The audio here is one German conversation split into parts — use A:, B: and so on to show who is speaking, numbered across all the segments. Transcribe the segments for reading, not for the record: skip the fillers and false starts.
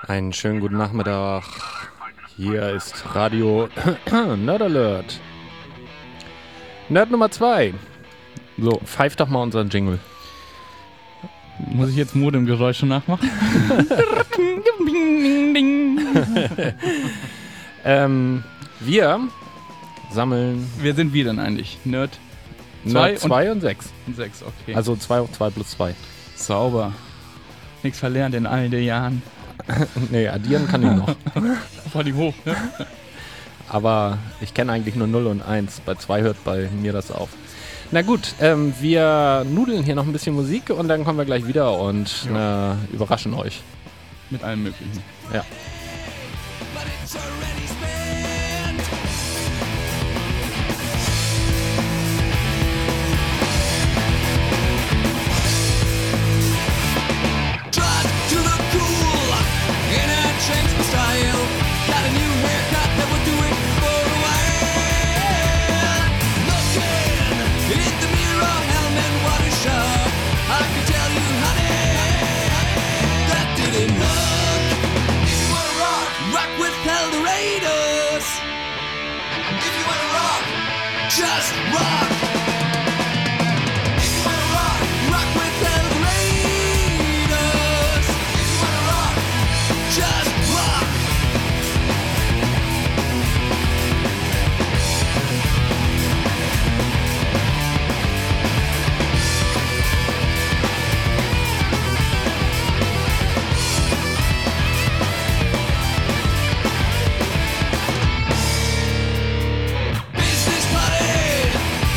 A: Einen schönen guten Nachmittag. Hier ist Radio Nerd Alert. Nerd Nummer 2. So, pfeift doch mal unseren Jingle.
B: Muss ich jetzt Modemgeräusche nachmachen?
A: Wir sammeln...
B: Wer sind wir denn eigentlich? Nerd
A: 2 und 6.
B: und 6, okay.
A: Also 2 und 2 plus 2.
B: Sauber. Nichts verlernt in all den Jahren.
A: Nee, addieren kann ich noch.
B: Vor allem hoch, ne?
A: Aber ich kenne eigentlich nur 0 und 1. Bei 2 hört bei mir das auf. Na gut, wir nudeln hier noch ein bisschen Musik und dann kommen wir gleich wieder und überraschen euch.
B: Mit allem Möglichen.
A: Ja.
C: Just rock! If you wanna rock, rock with El Raiders. If you wanna rock, just rock! Business party!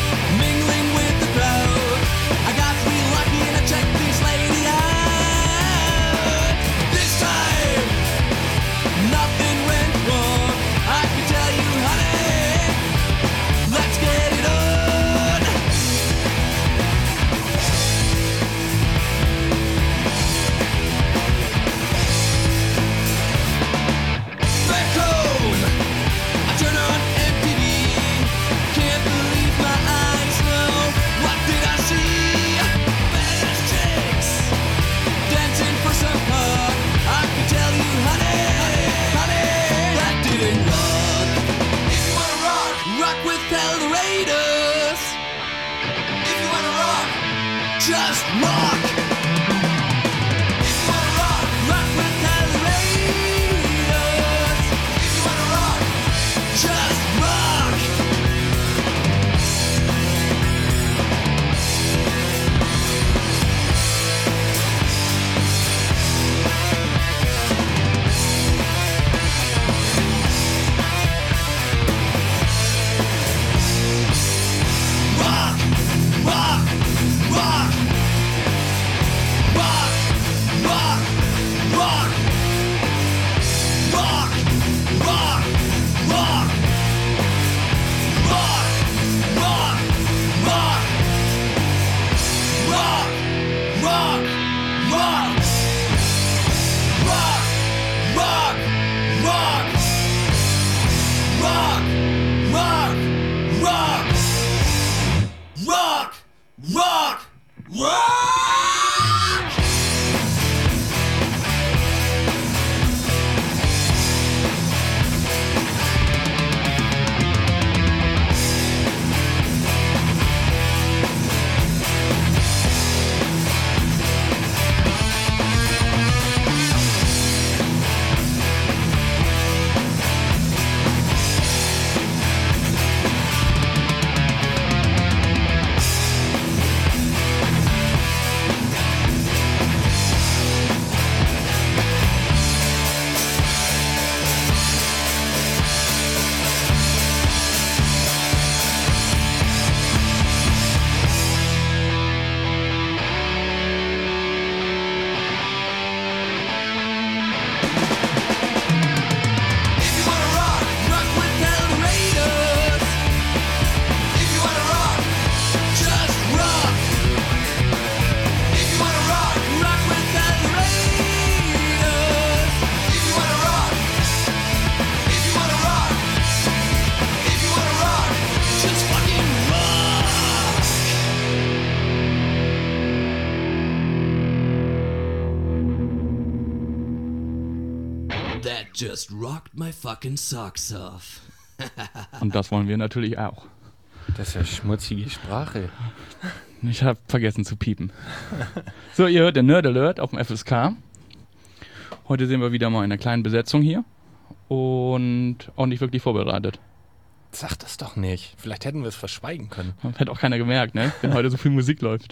C: That just rocked my fucking socks off.
B: Und das wollen wir natürlich auch.
A: Das ist ja schmutzige Sprache.
B: Ich habe vergessen zu piepen. So, ihr hört den Nerd Alert auf dem FSK. Heute sind wir wieder mal in einer kleinen Besetzung hier und auch nicht wirklich vorbereitet.
A: Sag das doch nicht. Vielleicht hätten wir es verschweigen können.
B: Hätte auch keiner gemerkt, ne? Wenn heute so viel Musik läuft.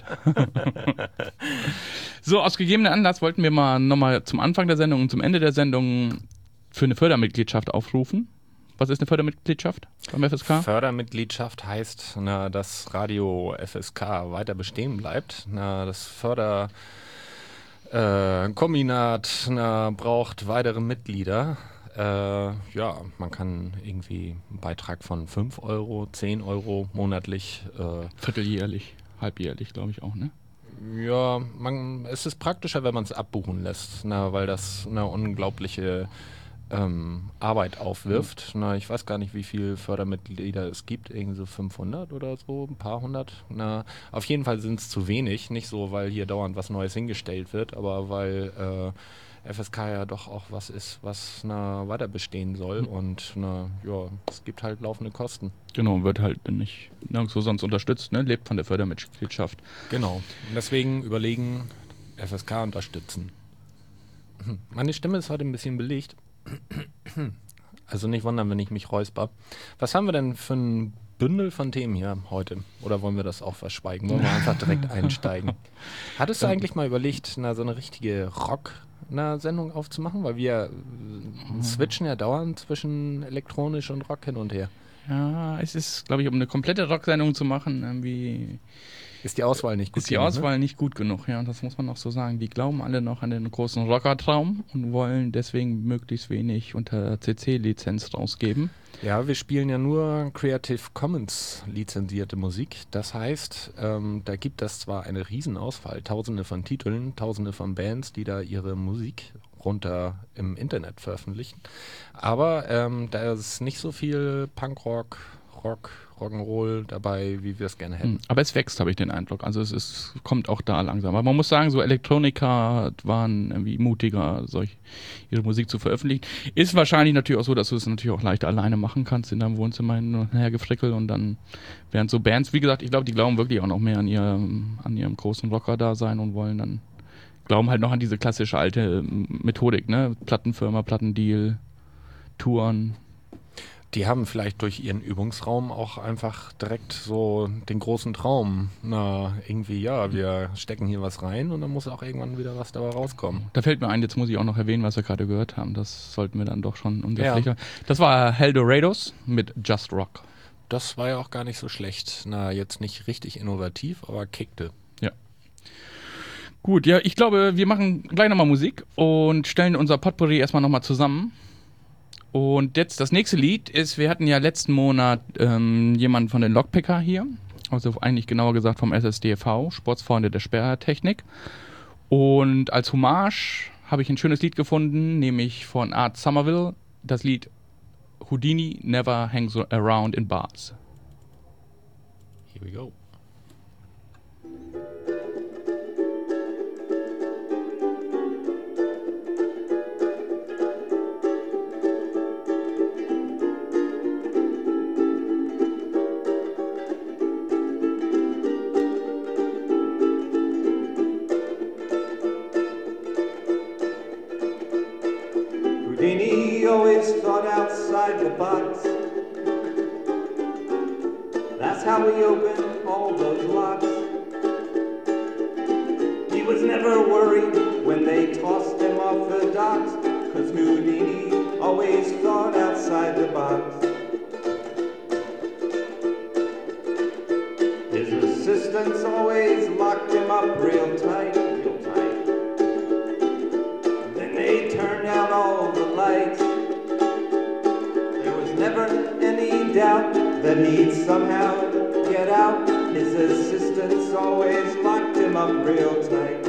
B: So, aus gegebenem Anlass wollten wir mal nochmal zum Anfang der Sendung und zum Ende der Sendung für eine Fördermitgliedschaft aufrufen. Was ist eine Fördermitgliedschaft beim FSK?
A: Fördermitgliedschaft heißt, dass Radio FSK weiter bestehen bleibt. Das Förderkombinat braucht weitere Mitglieder. Man kann irgendwie einen Beitrag von 5 Euro, 10 Euro monatlich.
B: Vierteljährlich, halbjährlich, glaube ich auch, ne?
A: Ja, es ist praktischer, wenn man es abbuchen lässt, weil das eine unglaubliche Arbeit aufwirft. Ich weiß gar nicht, wie viele Fördermitglieder es gibt, irgendwie so 500 oder so, ein paar hundert. Auf jeden Fall sind es zu wenig, nicht so, weil hier dauernd was Neues hingestellt wird, aber weil FSK ja doch auch was ist, was weiter bestehen soll und es gibt halt laufende Kosten.
B: Genau, wird halt nicht nirgendwo sonst unterstützt, ne? Lebt von der Fördermitgliedschaft.
A: Genau, und deswegen überlegen, FSK unterstützen. Meine Stimme ist heute ein bisschen belegt. Also nicht wundern, wenn ich mich räusper. Was haben wir denn für ein Bündel von Themen hier heute? Oder wollen wir das auch verschweigen? Wollen wir einfach direkt einsteigen? Hattest du eigentlich mal überlegt, so eine richtige Rock-Sendung aufzumachen? Weil wir switchen ja dauernd zwischen elektronisch und Rock hin und her.
B: Ja, es ist, glaube ich, um eine komplette Rocksendung zu machen, irgendwie
A: ist die Auswahl nicht gut
B: genug. Ist die Auswahl nicht gut genug, ja, und das muss man auch so sagen. Die glauben alle noch an den großen Rockertraum und wollen deswegen möglichst wenig unter CC-Lizenz rausgeben.
A: Ja, wir spielen ja nur Creative Commons lizenzierte Musik. Das heißt, da gibt es zwar eine Riesenauswahl, tausende von Titeln, tausende von Bands, die da ihre Musik runter im Internet veröffentlichen. Aber da ist nicht so viel Punkrock, Rock, Rock'n'Roll dabei, wie wir es gerne hätten.
B: Aber es wächst, habe ich den Eindruck. Also es kommt auch da langsam. Aber man muss sagen, so Elektroniker waren irgendwie mutiger, ihre Musik zu veröffentlichen. Ist wahrscheinlich natürlich auch so, dass du es natürlich auch leicht alleine machen kannst in deinem Wohnzimmer hin und her gefrickelt und dann während so Bands, wie gesagt, ich glaube, die glauben wirklich auch noch mehr an ihrem großen Rocker-Dasein und glauben halt noch an diese klassische alte Methodik, ne? Plattenfirma, Plattendeal, Touren.
A: Die haben vielleicht durch ihren Übungsraum auch einfach direkt so den großen Traum. Wir stecken hier was rein und dann muss auch irgendwann wieder was dabei rauskommen.
B: Da fällt mir ein, jetzt muss ich auch noch erwähnen, was wir gerade gehört haben. Das sollten wir dann doch schon Pflicht. Das war Heldorados mit Just Rock.
A: Das war ja auch gar nicht so schlecht. Jetzt nicht richtig innovativ, aber kickte.
B: Ja. Gut, ja, ich glaube, wir machen gleich nochmal Musik und stellen unser Potpourri erstmal nochmal zusammen. Und jetzt das nächste Lied ist, wir hatten ja letzten Monat jemanden von den Lockpicker hier, also eigentlich genauer gesagt vom SSDV, Sportsfreunde der Sperrtechnik. Und als Hommage habe ich ein schönes Lied gefunden, nämlich von Art Somerville, das Lied Houdini Never Hangs Around in Bars.
A: Here we go.
D: Houdini always thought outside the box. That's how he opened all those locks. He was never worried when they tossed him off the docks, 'cause Houdini always thought outside the box. His assistants always locked him up real tight. Then they turned out all the lights. There was never any doubt that he'd somehow get out. His assistants always locked him up real tight.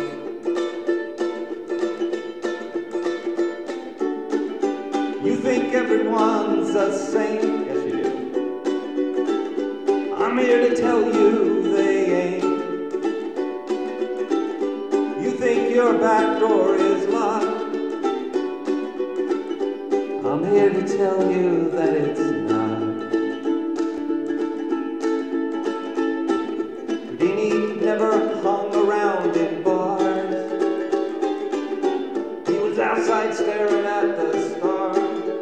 D: You think everyone's a saint? Yes, you do. I'm here to tell you they ain't. You think your back door is locked? I'm here to tell you that it's not. Houdini never hung around in bars. He was outside staring at the stars.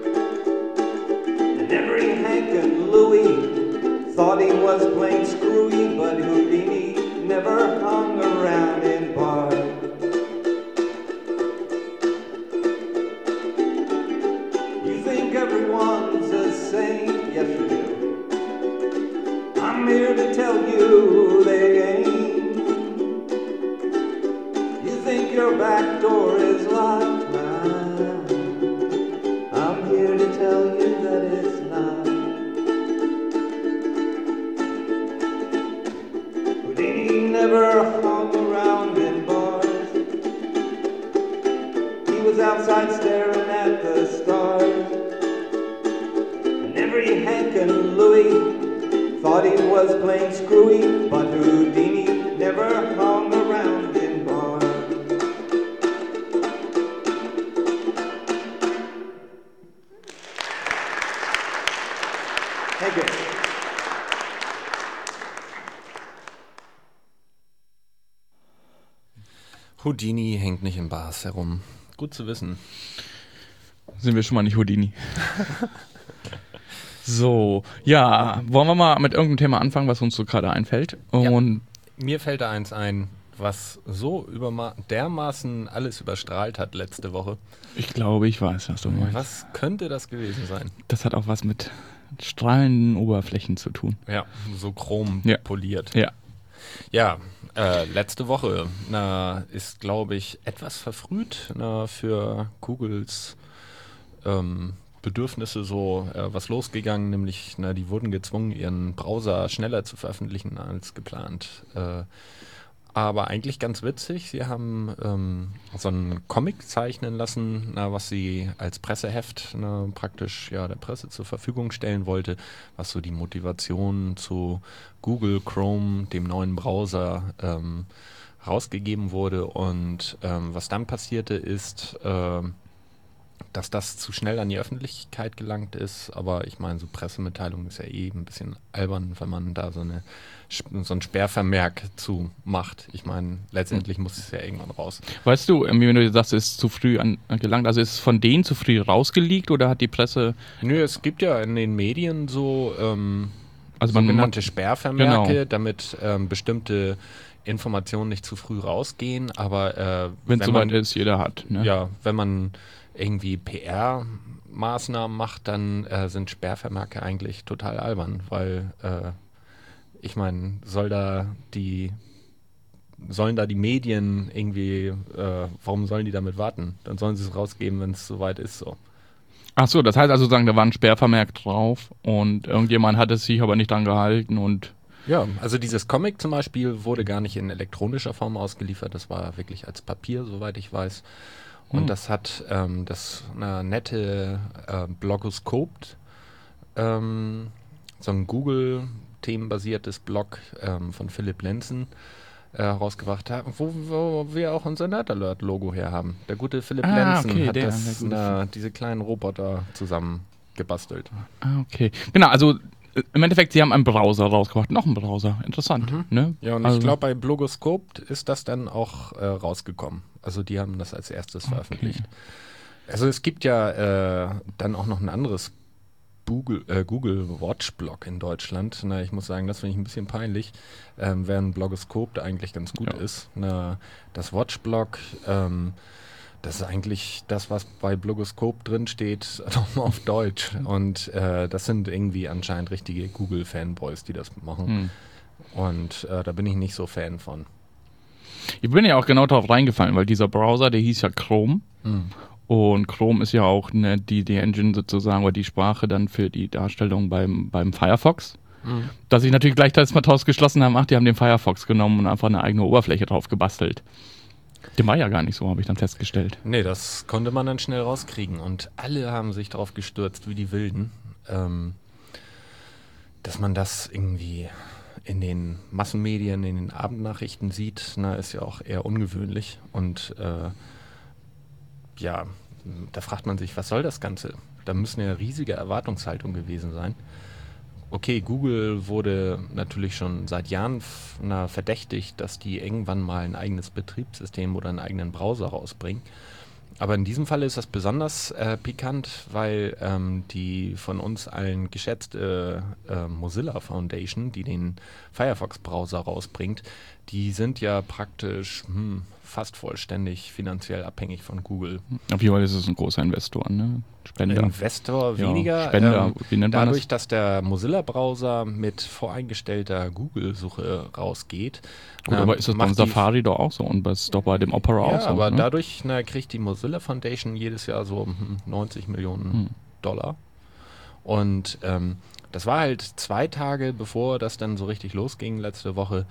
D: And every Hank and Louie thought he was plain screwy, but Houdini never hung around in bars. You think everyone's a saint? Yes, you do. I'm here to tell you they ain't. You think your back door is locked? Nah. I'm here to tell you that it's not. Houdini never hung around in bars. He was outside staring at the stars. And every Hank and Louie thought he was plain screwy, but Houdini never hung around in bars. Thank you.
A: Houdini hängt nicht in Bars herum. Gut zu wissen.
B: Sind wir schon mal nicht Houdini. So, ja, wollen wir mal mit irgendeinem Thema anfangen, was uns so gerade einfällt? Und
A: Mir fällt da eins ein, was so dermaßen alles überstrahlt hat letzte Woche.
B: ich glaube, ich weiß, was du meinst.
A: Was könnte das gewesen sein?
B: Das hat auch was mit strahlenden Oberflächen zu tun.
A: Ja, so chrom
B: Ja.
A: poliert.
B: Ja.
A: Ja, letzte Woche ist, glaube ich, etwas verfrüht für Googles Bedürfnisse so was losgegangen, nämlich die wurden gezwungen, ihren Browser schneller zu veröffentlichen als geplant. Aber eigentlich ganz witzig, sie haben so einen Comic zeichnen lassen, was sie als Presseheft praktisch der Presse zur Verfügung stellen wollte, was so die Motivation zu Google Chrome, dem neuen Browser, rausgegeben wurde. Und was dann passierte ist, dass das zu schnell an die Öffentlichkeit gelangt ist, aber ich meine, so Pressemitteilung ist ja ein bisschen albern, wenn man da so ein Sperrvermerk zu macht. Ich meine, letztendlich muss es ja irgendwann raus.
B: Weißt du, wenn du sagst, es ist zu früh gelangt, also ist es von denen zu früh rausgeleakt oder hat die Presse...
A: Nö, es gibt ja in den Medien so
B: Also
A: sogenannte Sperrvermerke,
B: Genau.
A: damit bestimmte Informationen nicht zu früh rausgehen, aber
B: wenn es soweit ist, jeder hat. Ne?
A: Ja, wenn man irgendwie PR-Maßnahmen macht, dann sind Sperrvermerke eigentlich total albern, weil ich meine, sollen da die Medien irgendwie, warum sollen die damit warten? Dann sollen sie es rausgeben, wenn es soweit ist, so.
B: Ach so, das heißt also, da war ein Sperrvermerk drauf und irgendjemand hat es sich aber nicht dran gehalten und...
A: Ja, also dieses Comic zum Beispiel wurde gar nicht in elektronischer Form ausgeliefert, das war wirklich als Papier, soweit ich weiß. Und das hat das nette Blogoskop, so ein Google-themenbasiertes Blog von Philipp Lenzen rausgebracht haben, wo wir auch unser Nerd Alert-Logo her haben. Der gute Philipp Lenzen
B: okay,
A: hat diese kleinen Roboter zusammen gebastelt.
B: Ah, okay. Genau, also im Endeffekt, sie haben einen Browser rausgebracht. Noch einen Browser. Interessant. Ne?
A: Ja, und
B: also,
A: ich glaube, bei Blogoscope ist das dann auch rausgekommen. Also die haben das als erstes veröffentlicht. Also es gibt ja dann auch noch ein anderes Google Watch Blog in Deutschland. Na, ich muss sagen, das finde ich ein bisschen peinlich, während Blogoscope da eigentlich ganz gut ist. Das Watch Blog, das ist eigentlich das, was bei Blogoscope drin steht, nochmal auf Deutsch. Und das sind irgendwie anscheinend richtige Google-Fanboys, die das machen. Und da bin ich nicht so Fan von.
B: Ich bin ja auch genau darauf reingefallen, weil dieser Browser, der hieß ja Chrome. Und Chrome ist ja auch die Engine sozusagen, oder die Sprache dann für die Darstellung beim Firefox. Dass ich natürlich gleich das mal draus geschlossen habe, die haben den Firefox genommen und einfach eine eigene Oberfläche drauf gebastelt. Dem war ja gar nicht so, habe ich dann festgestellt.
A: Nee, das konnte man dann schnell rauskriegen. Und alle haben sich drauf gestürzt, wie die Wilden. Dass man das irgendwie in den Massenmedien, in den Abendnachrichten sieht, ist ja auch eher ungewöhnlich. Und da fragt man sich, was soll das Ganze? Da müssen ja riesige Erwartungshaltungen gewesen sein. Okay, Google wurde natürlich schon seit Jahren verdächtigt, dass die irgendwann mal ein eigenes Betriebssystem oder einen eigenen Browser rausbringen. Aber in diesem Fall ist das besonders pikant, weil die von uns allen geschätzte Mozilla Foundation, die den Firefox-Browser rausbringt, die sind ja praktisch fast vollständig finanziell abhängig von Google.
B: Auf jeden Fall ist es ein großer Investor, ne? Spender.
A: Investor
B: Ja,
A: weniger.
B: Spender, wie nennt man
A: Dadurch,
B: das?
A: dass der Mozilla-Browser mit voreingestellter Google-Suche rausgeht.
B: Gut, aber ist das beim Safari doch auch so und das ist doch bei dem Opera auch so.
A: Aber
B: ne?
A: dadurch kriegt die Mozilla Foundation jedes Jahr so 90 Millionen Dollar. Und das war halt 2 Tage, bevor das dann so richtig losging, letzte Woche,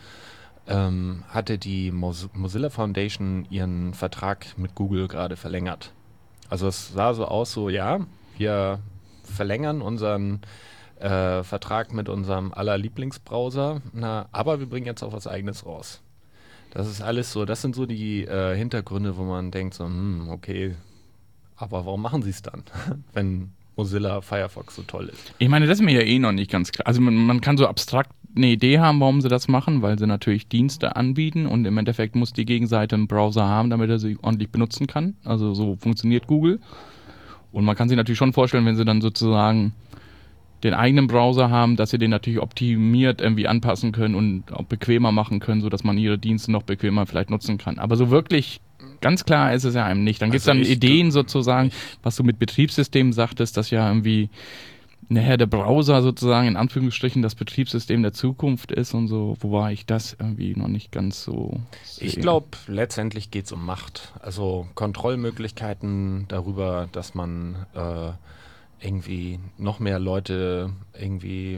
A: hatte die Mozilla Foundation ihren Vertrag mit Google gerade verlängert. Also es sah so aus, so ja, wir verlängern unseren Vertrag mit unserem aller Lieblingsbrowser, aber wir bringen jetzt auch was Eigenes raus. Das ist alles so, das sind so die Hintergründe, wo man denkt so, okay, aber warum machen sie es dann, wenn Mozilla Firefox so toll ist?
B: Ich meine, das ist mir ja eh noch nicht ganz klar. Also man kann so abstrakt eine Idee haben, warum sie das machen, weil sie natürlich Dienste anbieten und im Endeffekt muss die Gegenseite einen Browser haben, damit er sie ordentlich benutzen kann. Also so funktioniert Google. Und man kann sich natürlich schon vorstellen, wenn sie dann sozusagen den eigenen Browser haben, dass sie den natürlich optimiert irgendwie anpassen können und auch bequemer machen können, sodass man ihre Dienste noch bequemer vielleicht nutzen kann. Aber so wirklich ganz klar ist es ja einem nicht. Dann gibt es dann Ideen sozusagen, was du mit Betriebssystemen sagtest, dass ja irgendwie der Browser sozusagen in Anführungsstrichen das Betriebssystem der Zukunft ist und so, wobei ich das irgendwie noch nicht ganz so sehe.
A: Ich glaube, letztendlich geht es um Macht. Also Kontrollmöglichkeiten darüber, dass man irgendwie noch mehr Leute irgendwie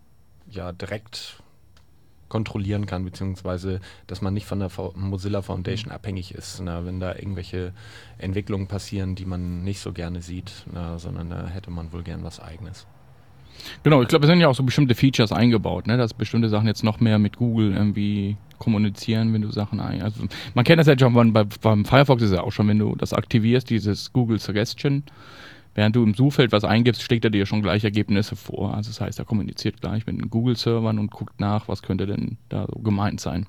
A: direkt kontrollieren kann, beziehungsweise dass man nicht von der Mozilla Foundation abhängig ist, wenn da irgendwelche Entwicklungen passieren, die man nicht so gerne sieht, sondern da hätte man wohl gern was Eigenes.
B: Genau, ich glaube, es sind ja auch so bestimmte Features eingebaut, ne, dass bestimmte Sachen jetzt noch mehr mit Google irgendwie kommunizieren, wenn du Sachen also man kennt das ja schon beim Firefox ist ja auch schon, wenn du das aktivierst, dieses Google Suggestion, während du im Suchfeld was eingibst, schlägt er dir schon gleich Ergebnisse vor. Also das heißt, er kommuniziert gleich mit den Google-Servern und guckt nach, was könnte denn da so gemeint sein.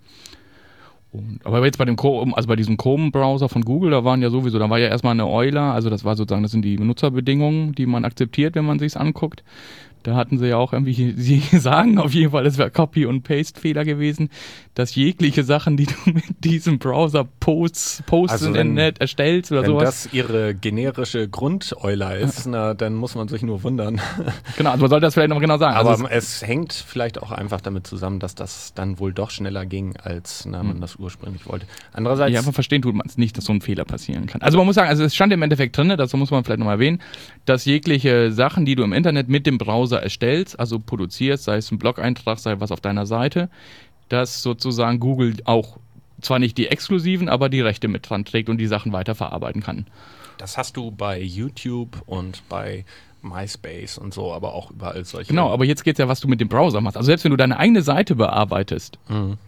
B: Aber jetzt bei diesem Chrome-Browser von Google, da war ja erstmal eine Euler, also das sind die Benutzerbedingungen, die man akzeptiert, wenn man sich's anguckt. Da hatten sie ja auch irgendwie, sie sagen auf jeden Fall, es wäre Copy- und Paste-Fehler gewesen, dass jegliche Sachen, die du mit diesem Browser postest
A: Also
B: im Net, erstellst oder
A: Wenn
B: sowas.
A: das ihre generische Grundeuler ist, dann muss man sich nur wundern.
B: Genau, also man sollte das vielleicht noch genau sagen.
A: Aber
B: Also
A: es hängt vielleicht auch einfach damit zusammen, dass das dann wohl doch schneller ging, als man das ursprünglich wollte. Andererseits,
B: ja, aber verstehen tut man es nicht, dass so ein Fehler passieren kann. Also man muss sagen, also es stand im Endeffekt drin, das muss man vielleicht nochmal erwähnen, dass jegliche Sachen, die du im Internet mit dem Browser erstellst, also produzierst, sei es ein Blog-Eintrag, sei was auf deiner Seite, dass sozusagen Google auch zwar nicht die exklusiven, aber die Rechte mit dran trägt und die Sachen weiterverarbeiten kann.
A: das hast du bei YouTube und bei MySpace und so, aber auch überall solche.
B: Genau, aber jetzt geht es ja, was du mit dem Browser machst. Also selbst wenn du deine eigene Seite bearbeitest,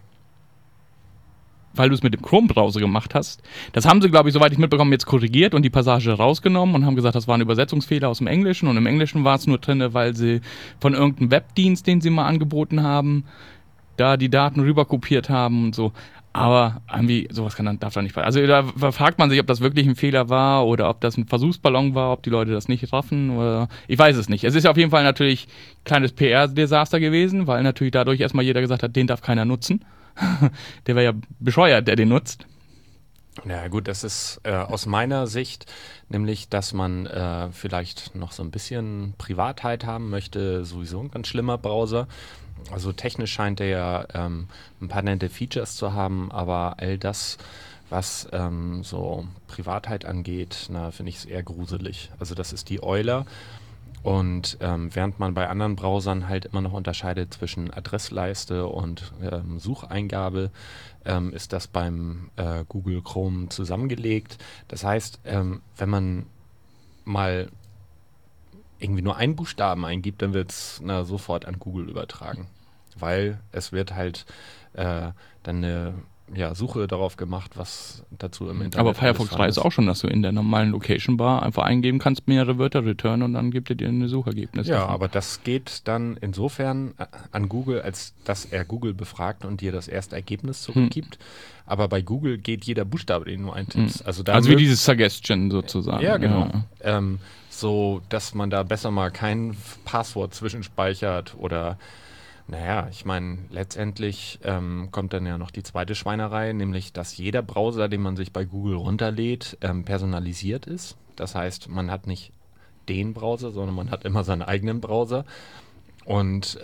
B: weil du es mit dem Chrome-Browser gemacht hast. Das haben sie, glaube ich, soweit ich mitbekommen, jetzt korrigiert und die Passage rausgenommen und haben gesagt, das war ein Übersetzungsfehler aus dem Englischen und im Englischen war es nur drin, weil sie von irgendeinem Webdienst, den sie mal angeboten haben, da die Daten rüberkopiert haben und so. Aber irgendwie, sowas darf da nicht passieren. Also da fragt man sich, ob das wirklich ein Fehler war oder ob das ein Versuchsballon war, ob die Leute das nicht raffen oder ich weiß es nicht. Es ist auf jeden Fall natürlich ein kleines PR-Desaster gewesen, weil natürlich dadurch erstmal jeder gesagt hat, den darf keiner nutzen. Der wäre ja bescheuert, der den nutzt.
A: Ja gut, das ist aus meiner Sicht nämlich, dass man vielleicht noch so ein bisschen Privatheit haben möchte, sowieso ein ganz schlimmer Browser. Also technisch scheint er ja ein paar nette Features zu haben, aber all das, was so Privatheit angeht, finde ich es eher gruselig. Also das ist die Euler. Und während man bei anderen Browsern halt immer noch unterscheidet zwischen Adressleiste und Sucheingabe, ist das beim Google Chrome zusammengelegt. Das heißt, wenn man mal irgendwie nur einen Buchstaben eingibt, dann wird es sofort an Google übertragen. Weil es wird halt dann eine Suche darauf gemacht, was dazu im Internet
B: Aber Firefox
A: alles
B: 3 ist
A: vorhanden
B: auch schon, dass du in der normalen Location Bar einfach eingeben kannst, mehrere Wörter return und dann gibt er dir eine Suchergebnis.
A: Ja,
B: davon.
A: aber das geht dann insofern an Google, als dass er Google befragt und dir das erste Ergebnis zurückgibt. Aber bei Google geht jeder Buchstabe, den du eintippst. Also, da
B: Also wie dieses Suggestion sozusagen.
A: Ja, genau. So, dass man da besser mal kein Passwort zwischenspeichert oder, naja, ich meine, letztendlich kommt dann ja noch die zweite Schweinerei, nämlich, dass jeder Browser, den man sich bei Google runterlädt, personalisiert ist. Das heißt, man hat nicht den Browser, sondern man hat immer seinen eigenen Browser. Und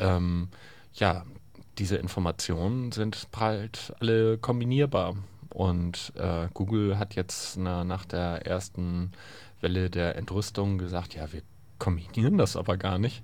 A: diese Informationen sind halt alle kombinierbar. Und Google hat jetzt nach der ersten Welle der Entrüstung gesagt, ja, wir kombinieren das aber gar nicht.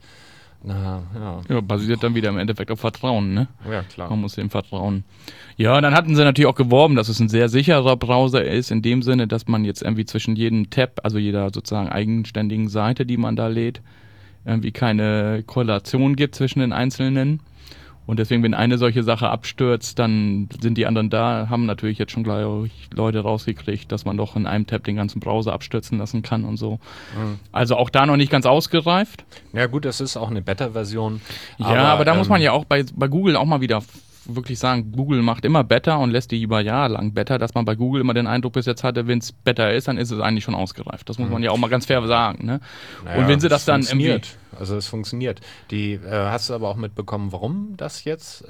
B: Ja, basiert dann wieder im Endeffekt auf Vertrauen, ne?
A: Ja, klar.
B: Man muss dem vertrauen. Ja, dann hatten sie natürlich auch geworben, dass es ein sehr sicherer Browser ist, in dem Sinne, dass man jetzt irgendwie zwischen jedem Tab, also jeder sozusagen eigenständigen Seite, die man da lädt, irgendwie keine Korrelation gibt zwischen den einzelnen. Und deswegen, wenn eine solche Sache abstürzt, dann sind die anderen da, haben natürlich jetzt schon gleich Leute rausgekriegt, dass man doch in einem Tab den ganzen Browser abstürzen lassen kann und so.
A: Mhm.
B: Also auch da noch nicht ganz ausgereift.
A: Ja gut, das ist auch eine Beta-Version.
B: Ja, aber da muss man ja auch bei Google auch mal wieder wirklich sagen, Google macht immer Beta und lässt die über Jahre lang Beta, dass man bei Google immer den Eindruck bis jetzt hatte, wenn es Beta ist, dann ist es eigentlich schon ausgereift. Das muss man ja auch mal ganz fair sagen. Ne?
A: Naja,
B: und wenn sie das
A: es
B: dann irgendwie...
A: funktioniert. Also es funktioniert. Hast du aber auch mitbekommen, warum das jetzt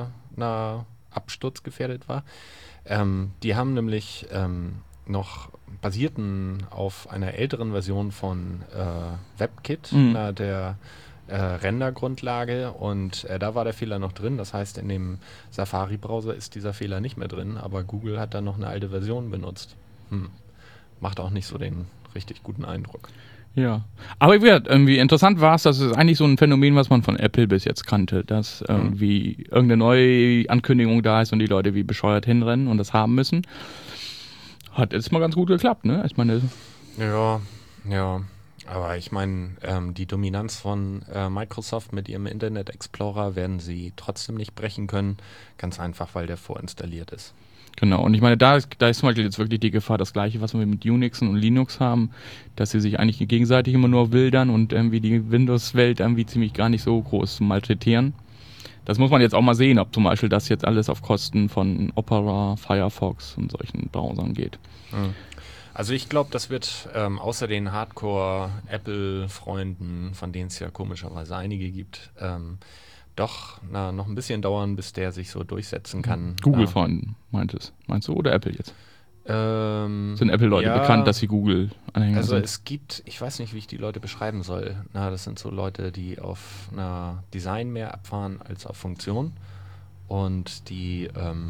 A: absturzgefährdet war? Die haben nämlich noch basierten auf einer älteren Version von WebKit, der Rendergrundlage, und da war der Fehler noch drin. Das heißt, in dem Safari-Browser ist dieser Fehler nicht mehr drin, aber Google hat dann noch eine alte Version benutzt. Macht auch nicht so den richtig guten Eindruck.
B: Ja, aber irgendwie interessant war es, dass es eigentlich so ein Phänomen, was man von Apple bis jetzt kannte, dass irgendwie irgendeine neue Ankündigung da ist und die Leute wie bescheuert hinrennen und das haben müssen. Hat jetzt mal ganz gut geklappt, ne? Ich meine,
A: ja. Aber ich meine, die Dominanz von Microsoft mit ihrem Internet Explorer werden sie trotzdem nicht brechen können. Ganz einfach, weil der vorinstalliert ist.
B: genau. Und ich meine, da ist zum Beispiel jetzt wirklich die Gefahr, das Gleiche, was wir mit Unix und Linux haben, dass sie sich eigentlich gegenseitig immer nur wildern und irgendwie die Windows-Welt irgendwie ziemlich gar nicht so groß malträtieren. Das muss man jetzt auch mal sehen, ob zum Beispiel das jetzt alles auf Kosten von Opera, Firefox und solchen Browsern geht.
A: Also ich glaube, das wird außer den Hardcore-Apple-Freunden, von denen es ja komischerweise einige gibt, doch noch ein bisschen dauern, bis der sich so durchsetzen kann.
B: Google-Freunden meinst du, oder Apple jetzt? Sind Apple-Leute
A: ja,
B: bekannt, dass sie Google-Anhänger
A: Also
B: sind?
A: es gibt, ich weiß nicht, wie ich die Leute beschreiben soll. Das sind so Leute, die auf Design mehr abfahren als auf Funktion und die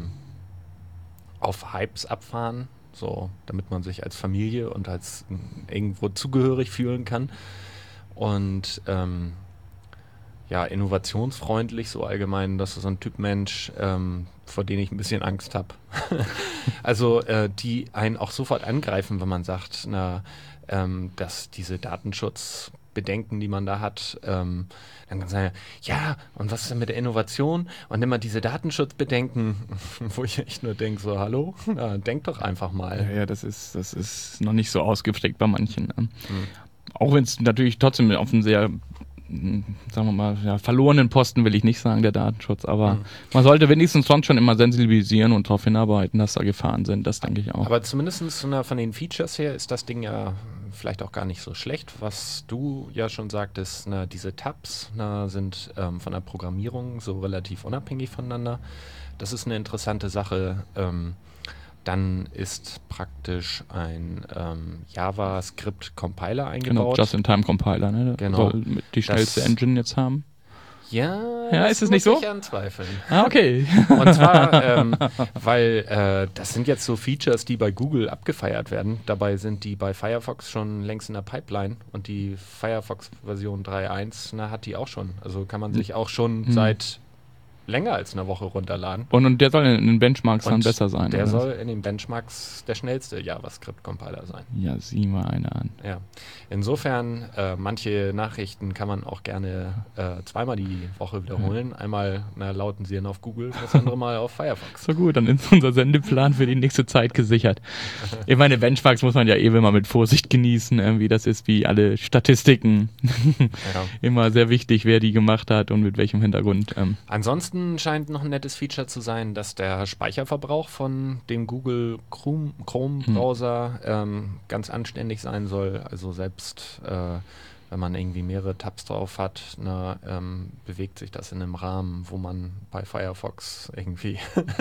A: auf Hypes abfahren, so damit man sich als Familie und als irgendwo zugehörig fühlen kann. Und innovationsfreundlich so allgemein, das ist so ein Typ Mensch, vor dem ich ein bisschen Angst habe. Also die einen auch sofort angreifen, wenn man sagt, dass diese Datenschutzbedenken, die man da hat, dann kann man sagen, ja, und was ist denn mit der Innovation? Und immer diese Datenschutzbedenken, wo ich echt nur denke, so, hallo, denk doch einfach mal.
B: Ja, das ist noch nicht so ausgeprägt bei manchen. Auch wenn es natürlich trotzdem auf einen sehr, sagen wir mal, verlorenen Posten will ich nicht sagen, der Datenschutz, aber man sollte wenigstens sonst schon immer sensibilisieren und darauf hinarbeiten, dass da Gefahren sind, das denke ich auch.
A: Aber zumindest von den Features her ist das Ding ja vielleicht auch gar nicht so schlecht. Was du ja schon sagtest, diese Tabs sind von der Programmierung so relativ unabhängig voneinander. Das ist eine interessante Sache. Dann ist praktisch ein JavaScript-Compiler eingebaut.
B: Genau, Just-in-Time-Compiler, ne?
A: Genau.
B: Soll die schnellste Engine jetzt haben.
A: Ja,
B: ist es nicht so?
A: muss ich anzweifeln.
B: Ah, okay.
A: Und zwar, weil das sind jetzt so Features, die bei Google abgefeiert werden. Dabei sind die bei Firefox schon längst in der Pipeline. Und die Firefox-Version 3.1 hat die auch schon. Also kann man sich auch schon seit länger als eine Woche runterladen.
B: Und der soll in den Benchmarks dann
A: Und
B: besser sein.
A: Der
B: oder?
A: soll in den Benchmarks der schnellste JavaScript-Compiler sein.
B: Ja, sieh mal einer an.
A: Ja. Insofern, manche Nachrichten kann man auch gerne zweimal die Woche wiederholen. Einmal lautensieren auf Google, das andere Mal auf Firefox.
B: So gut, dann ist unser Sendeplan für die nächste Zeit gesichert. Ich meine, Benchmarks muss man ja immer mit Vorsicht genießen. Irgendwie, das ist wie alle Statistiken
A: Ja.
B: immer sehr wichtig, wer die gemacht hat und mit welchem Hintergrund.
A: Ansonsten scheint noch ein nettes Feature zu sein, dass der Speicherverbrauch von dem Google Chrome-Browser ganz anständig sein soll. Also selbst wenn man irgendwie mehrere Tabs drauf hat, bewegt sich das in einem Rahmen, wo man bei Firefox irgendwie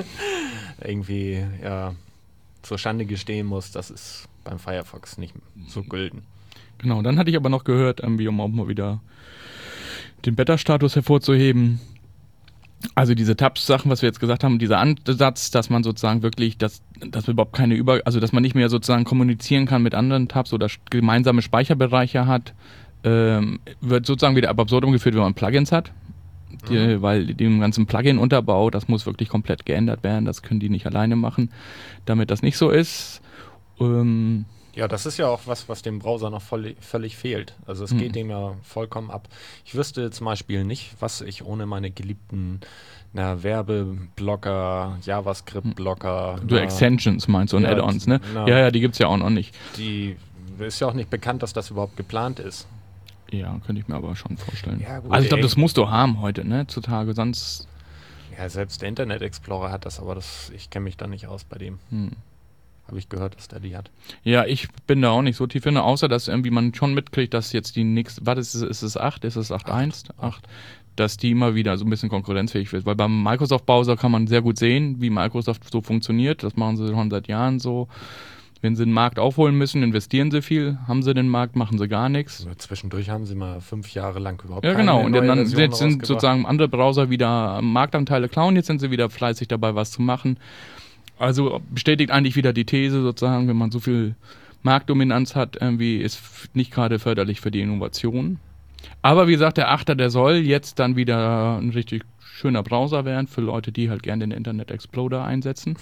A: zur Schande gestehen muss. Das ist beim Firefox nicht so gülden.
B: Genau, dann hatte ich aber noch gehört, irgendwie, um auch mal wieder den Beta-Status hervorzuheben. Also diese Tabs-Sachen, was wir jetzt gesagt haben, dieser Ansatz, dass man sozusagen wirklich, dass überhaupt keine dass man nicht mehr sozusagen kommunizieren kann mit anderen Tabs oder gemeinsame Speicherbereiche hat, wird sozusagen wieder ab absurdum geführt, wenn man Plugins hat. Weil dem ganzen Plugin-Unterbau, das muss wirklich komplett geändert werden, das können die nicht alleine machen, damit das nicht so ist.
A: Ja, das ist ja auch was dem Browser noch völlig fehlt. Also es geht dem ja vollkommen ab. Ich wüsste zum Beispiel nicht, was ich ohne meine geliebten Werbeblocker, JavaScript-Blocker...
B: Du Extensions meinst du und
A: Ja,
B: Add-ons, ne?
A: na.
B: Ja, die gibt's ja auch noch nicht.
A: Die ist ja auch nicht bekannt, dass das überhaupt geplant ist.
B: Ja, könnte ich mir aber schon vorstellen.
A: Ja, gut,
B: Also ich glaube,
A: ey.
B: das musst du haben heute, ne? Zutage, sonst...
A: Ja, selbst der Internet Explorer hat das, aber ich kenne mich da nicht aus bei dem. Habe ich gehört, dass der die hat.
B: Ja, ich bin da auch nicht so tief drin, außer dass irgendwie man schon mitkriegt, dass jetzt die nächste, ist es 8? Ist es 8.1? 8. Dass die immer wieder so ein bisschen konkurrenzfähig wird. Weil beim Microsoft-Browser kann man sehr gut sehen, wie Microsoft so funktioniert. Das machen sie schon seit Jahren so. Wenn sie den Markt aufholen müssen, investieren sie viel. Haben sie den Markt, machen sie gar nichts.
A: Also zwischendurch haben sie mal 5 Jahre lang überhaupt
B: Ja,
A: keine
B: genau. Und
A: neue
B: dann
A: Version
B: jetzt sind
A: rausgebracht.
B: sozusagen andere Browser wieder Marktanteile klauen. Jetzt sind sie wieder fleißig dabei, was zu machen. Also bestätigt eigentlich wieder die These sozusagen, wenn man so viel Marktdominanz hat, irgendwie ist nicht gerade förderlich für die Innovation. Aber wie gesagt, der 8er, der soll jetzt dann wieder ein richtig schöner Browser werden für Leute, die halt gerne den Internet Explorer einsetzen.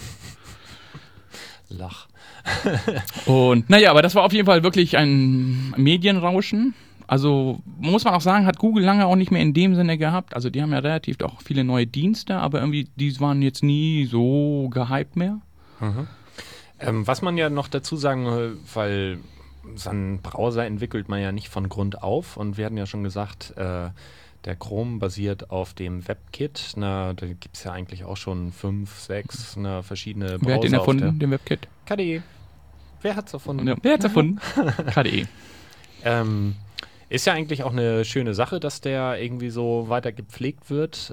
A: Lach.
B: Und naja, aber das war auf jeden Fall wirklich ein Medienrauschen. Also muss man auch sagen, hat Google lange auch nicht mehr in dem Sinne gehabt. Also die haben ja relativ auch viele neue Dienste, aber irgendwie die waren jetzt nie so gehypt mehr.
A: Was man ja noch dazu sagen will, weil so einen Browser entwickelt man ja nicht von Grund auf und wir hatten ja schon gesagt, der Chrome basiert auf dem WebKit. Da gibt es ja eigentlich auch schon 5, 6 verschiedene Browser.
B: Wer hat den
A: auf
B: erfunden, den WebKit?
A: der KDE. Wer hat's erfunden?
B: Ja, wer hat's erfunden? KDE.
A: Ist ja eigentlich auch eine schöne Sache, dass der irgendwie so weiter gepflegt wird.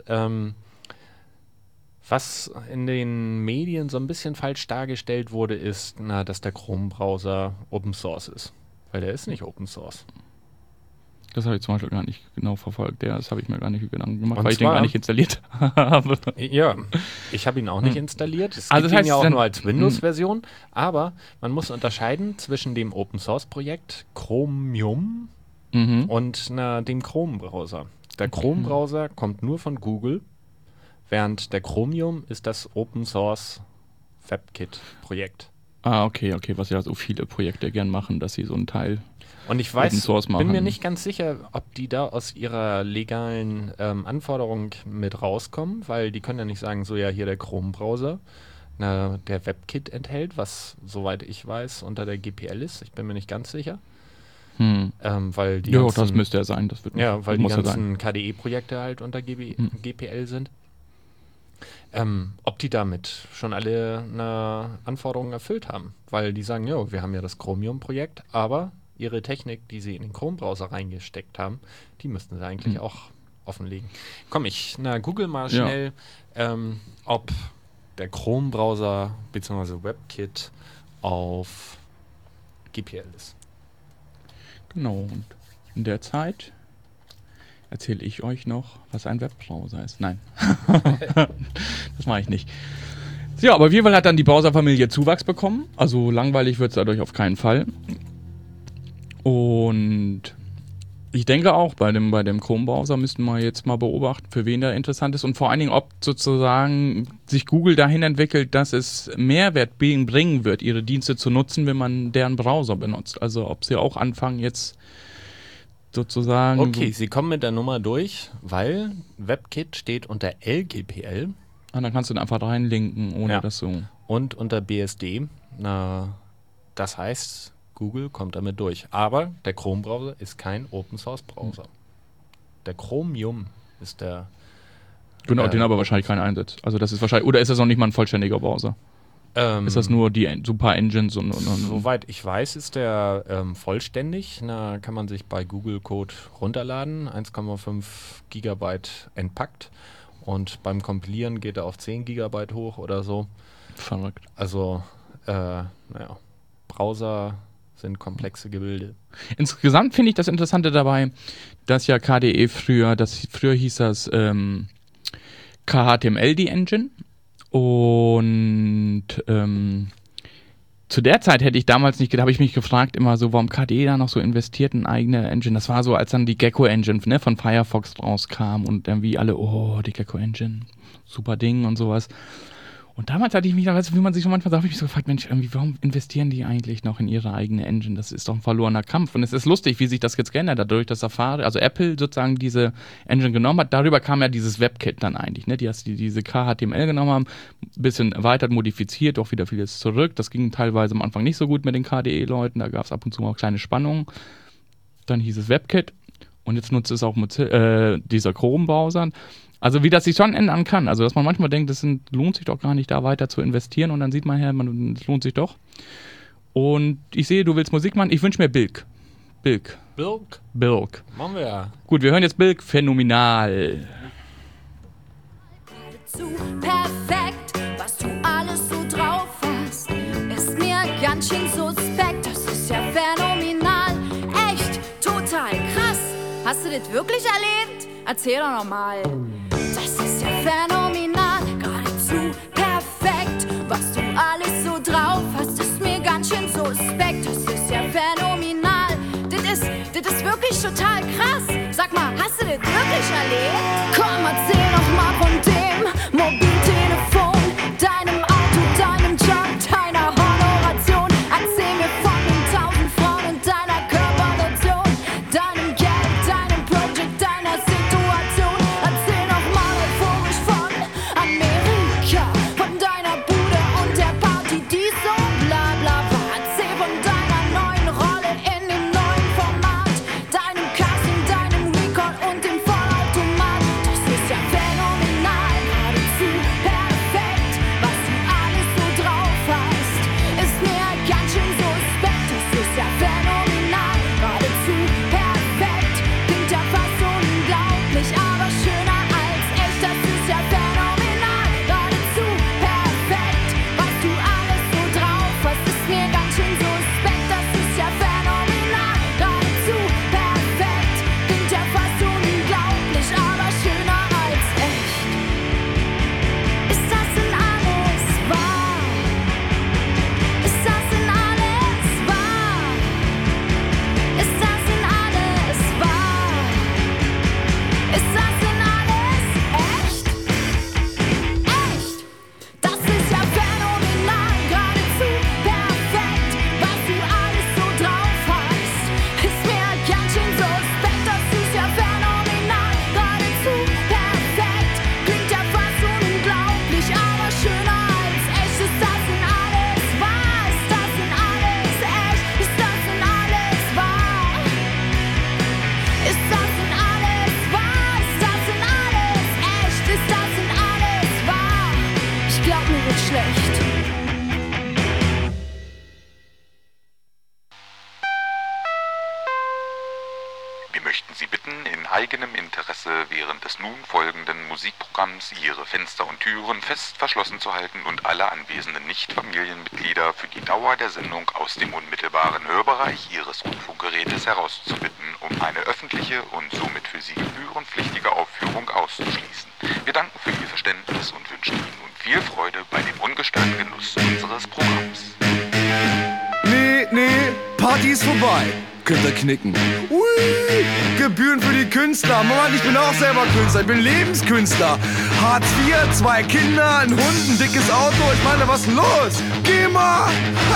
A: Was in den Medien so ein bisschen falsch dargestellt wurde, ist, dass der Chrome-Browser Open Source ist. Weil der ist nicht Open Source.
B: Das habe ich zum Beispiel gar nicht genau verfolgt. Das habe ich mir gar nicht Gedanken gemacht,
A: Und
B: weil ich den
A: zwar-
B: gar nicht installiert habe.
A: Ja, ich habe ihn auch nicht installiert. Es
B: Also
A: gibt
B: das
A: ihn
B: heißt,
A: ja auch
B: dann-
A: nur als Windows-Version. Aber man muss unterscheiden zwischen dem Open-Source-Projekt Chromium und dem Chrome-Browser. Der Chrome-Browser kommt nur von Google, während der Chromium ist das Open-Source WebKit-Projekt.
B: Okay, was ja so viele Projekte gern machen, dass sie so einen Teil...
A: Und ich
B: Open Source
A: bin mir
B: machen.
A: nicht ganz sicher, ob die da aus ihrer legalen Anforderung mit rauskommen, weil die können ja nicht sagen, so ja, hier der Chrome-Browser, der WebKit enthält, was, soweit ich weiß, unter der GPL ist. Ich bin mir nicht ganz sicher. Weil die
B: Ja,
A: ganzen,
B: das müsste ja sein. Das wird
A: ja, weil die
B: muss ja
A: ganzen KDE-Projekte halt unter GPL sind. Ob die damit schon alle Anforderungen erfüllt haben. Weil die sagen, ja, wir haben ja das Chromium-Projekt, aber ihre Technik, die sie in den Chrome-Browser reingesteckt haben, die müssten sie eigentlich auch offenlegen. Komm, google mal
B: Ja.
A: schnell, ob der Chrome-Browser bzw. WebKit auf GPL ist.
B: Genau, und in der Zeit erzähle ich euch noch, was ein Webbrowser ist. Nein, das mache ich nicht. Ja, aber auf jeden Fall hat dann die Browserfamilie Zuwachs bekommen. Also langweilig wird es dadurch auf keinen Fall. Und Ich denke auch, bei dem Chrome-Browser müssten wir jetzt mal beobachten, für wen der interessant ist und vor allen Dingen, ob sozusagen sich Google dahin entwickelt, dass es Mehrwert bringen wird, ihre Dienste zu nutzen, wenn man deren Browser benutzt. Also ob sie auch anfangen jetzt sozusagen...
A: Okay, Sie kommen mit der Nummer durch, weil WebKit steht unter LGPL.
B: Dann kannst du ihn einfach reinlinken, ohne dass du...
A: Und unter BSD. Das heißt... Google kommt damit durch. Aber der Chrome-Browser ist kein Open-Source-Browser. Der Chromium ist der...
B: Genau, den aber wahrscheinlich keiner einsetzt. Also das ist wahrscheinlich... Oder ist das noch nicht mal ein vollständiger Browser? Ist das nur die Super Engines und
A: soweit ich weiß, ist der vollständig. Da kann man sich bei Google Code runterladen. 1,5 Gigabyte entpackt. Und beim Kompilieren geht er auf 10 Gigabyte hoch oder so.
B: Verrückt.
A: Also, Browser... sind komplexe Gebilde.
B: Insgesamt finde ich das Interessante dabei, dass ja KDE früher hieß das KHTML, die Engine. Und zu der Zeit hätte ich damals nicht gedacht, habe ich mich gefragt immer so, warum KDE da noch so investiert in eigene Engine. Das war so, als dann die Gecko Engine von Firefox rauskam und irgendwie alle, die Gecko Engine, super Ding und sowas. Und damals hatte ich mich, wie man sich so manchmal sagt, habe ich mich so gefragt, Mensch, irgendwie, warum investieren die eigentlich noch in ihre eigene Engine? Das ist doch ein verlorener Kampf. Und es ist lustig, wie sich das jetzt geändert hat, dadurch, dass Safari, also Apple sozusagen diese Engine genommen hat. Darüber kam ja dieses WebKit dann eigentlich, ne? Die diese KHTML genommen haben, ein bisschen erweitert, modifiziert, auch wieder vieles zurück. Das ging teilweise am Anfang nicht so gut mit den KDE-Leuten, da gab es ab und zu mal kleine Spannungen. Dann hieß es WebKit und jetzt nutzt es auch dieser Chrome-Browser. Also wie das sich schon ändern kann. Also dass man manchmal denkt, lohnt sich doch gar nicht, da weiter zu investieren. Und dann sieht man es lohnt sich doch. Und ich sehe, du willst Musik machen. Ich wünsche mir Bilk.
A: Bilk? Machen wir ja.
B: Gut, wir hören jetzt Bilk. Phänomenal.
E: Zu perfekt, was du alles so drauf hast, ist mir ganz schön suspekt. Das ist ja phänomenal. Echt, total krass. Hast du das wirklich erlebt? Erzähl doch nochmal. Das ist ja phänomenal, geradezu perfekt. Was du alles so drauf hast, ist mir ganz schön suspekt. Das ist ja phänomenal. Das ist wirklich total krass. Sag mal, hast du das wirklich erlebt? Komm, erzähl doch mal von dem Mobiltelefon, deinem Auto, deinem Job, deiner Honoration. Erzähl mir von den 1000 Frauen und deiner Körperlotion, deinem Geld, deinem Projekt, deiner Situation. Erzähl noch mal euphorisch von Amerika, von deiner Bude und der Party, die so bla bla war. Erzähl von deiner neuen Rolle in dem neuen Format, deinem Casting, deinem Recall und dem Vollautomat. Das ist ja phänomenal, geradezu perfekt. Was du alles so drauf hast, ist mir ganz schön suspekt. Das ist ja phänomenal, geradezu perfekt. Klingt ja fast unglaublich, aber schöner als echt. Das ist ja phänomenal, geradezu perfekt. Was du alles so drauf hast, ist mir ganz schön suspekt. Das ist ja phänomenal, geradezu perfekt. Klingt ja fast unglaublich, aber schöner als echt. Ist das denn alles wahr? Ist das denn alles wahr? Ist das denn alles wahr? Ist das denn alles echt? Echt? Das ist ja phänomenal, geradezu perfekt. Was du alles so drauf hast, ist mir ganz schön suspekt. Das ist ja phänomenal, geradezu perfekt. Klingt ja fast unglaublich, aber schöner als echt. Ist das denn alles wahr? Ist das denn alles echt? Ist das denn alles wahr? Ist das denn alles wahr? Ist das denn alles echt? Ist das denn alles wahr? Ich glaub, mir wird schlecht.
F: Wir möchten Sie bitten, in eigenem Interesse während des nun folgenden Musikprogramms Ihre Fenster und Türen fest verschlossen zu halten und alle anwesenden Nicht-Familienmitglieder für die Dauer der Sendung aus dem unmittelbaren Hörbereich Ihres Rundfunkgerätes herauszubitten, um eine öffentliche und somit für Sie gebührenpflichtige Aufführung auszuschließen. Wir danken für Ihr Verständnis und wünschen Ihnen nun viel Freude bei dem ungestörten Genuss unseres Programms.
C: Nee, Party ist vorbei.
G: könnt ihr knicken. Ui, Gebühren für die Künstler. Mann, ich bin auch selber Künstler, ich bin Lebenskünstler. Hartz IV, 2 Kinder, ein Hund, ein dickes Auto. Ich meine, was ist denn los? Geh mal!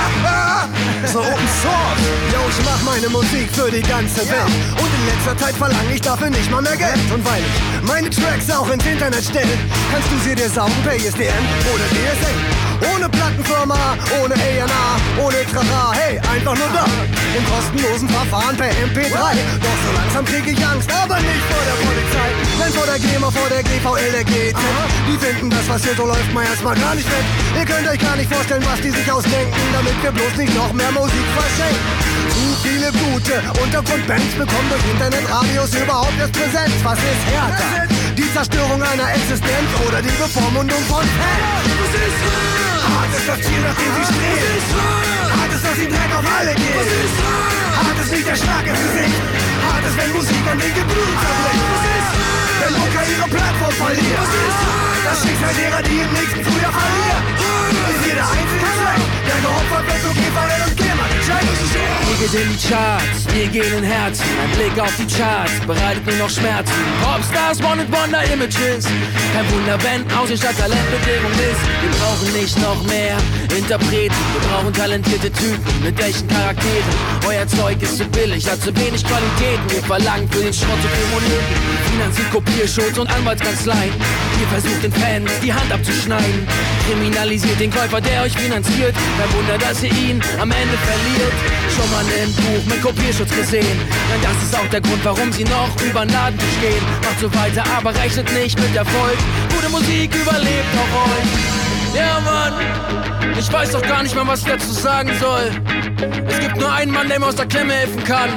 G: So Open Source.
H: Yo, ich mach meine Musik für die ganze Welt. Und in letzter Zeit verlange ich dafür nicht mal mehr Geld. Und weil ich meine Tracks auch ins Internet stelle, kannst du sie dir saugen per ISDN oder DSL. Ohne Plattenfirma, ohne A&R, ohne Trara, hey, einfach nur da. Im kostenlosen Verfahren per MP3. Doch so langsam krieg ich Angst, aber nicht vor der Polizei. Denn vor der GEMA, vor der GVL, der GZ. Die finden das, was hier so läuft, mal erstmal gar nicht weg. Ihr könnt euch gar nicht vorstellen, was die sich ausdenken, damit wir bloß nicht noch mehr Musik verschenken. Zu viele gute Untergrundbands bekommen durch Internetradios überhaupt erst Präsenz. Was ist härter? Die Zerstörung einer Existenz oder die Bevormundung von Fans? Was ist hart ist das Ziel, nach dem sie streben. Hart ist, dass sie Dreck auf alle geben. Hart ist nicht der Schlag ins Gesicht. Hart ist, wenn Musik an den Geblüt zerbricht. Wenn Mucker ihre Plattform verliert. Das Schicksal derer, die im nächsten Frühjahr verlieren. Ist jeder einzige Track, der geopfert wird, so GVL und GEMA.
I: Wir gehen in die Charts, wir gehen in Herzen. Ein Blick auf die Charts bereitet nur noch Schmerzen. Popstars, One-and-Wonder-Images. Kein Wunder, wenn Außenstadt Talentbedingung ist. Wir brauchen nicht noch mehr Interpreten. Wir brauchen talentierte Typen mit echten Charakteren. Euer Zeug ist zu billig, hat zu wenig Qualitäten. Wir verlangen für den Schrott so viel Moneten. Finanziert Kopierschutz und Anwaltskanzleien. Ihr versucht den Fans die Hand abzuschneiden. Kriminalisiert den Käufer, der euch finanziert. Kein Wunder, dass ihr ihn am Ende verliert. Schon mal ein Buch mit Kopierschutz gesehen. Denn das ist auch der Grund, warum sie noch über den Laden bestehen. Macht so weiter, aber rechnet nicht mit Erfolg. Gute Musik überlebt auch euch. Ja, Mann, ich weiß doch gar nicht mehr, was ich dazu sagen soll. Es gibt nur einen Mann, der mir aus der Klemme helfen kann.